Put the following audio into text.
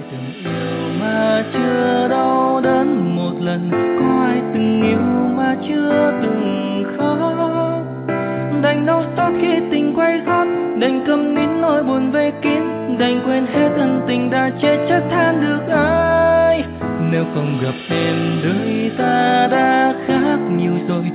từng yêu mà chưa đau đớn một lần, có ai từng yêu mà chưa từng khóc. Đành đau xót khi tình quay gót, đành câm nín nỗi buồn vây kín, đành quên hết ân tình đã chết chắc than được ai. Nếu không gặp em đời ta đã khác nhiều rồi,